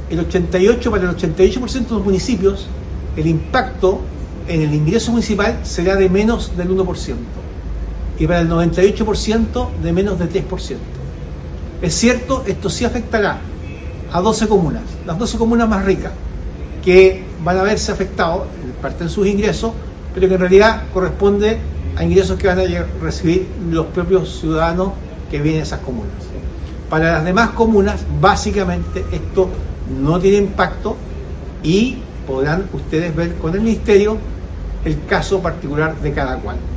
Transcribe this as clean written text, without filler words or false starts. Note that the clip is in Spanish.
para el 88% de los municipios, el impacto en el ingreso municipal será de menos del 1%, y para el 98% de menos del 3%. Es cierto, esto sí afectará a 12 comunas, las 12 comunas más ricas, que van a verse afectados en parte de sus ingresos, pero que en realidad corresponde a ingresos que van a recibir los propios ciudadanos que viven en esas comunas. Para las demás comunas, básicamente, esto no tiene impacto y podrán ustedes ver con el Ministerio el caso particular de cada cual.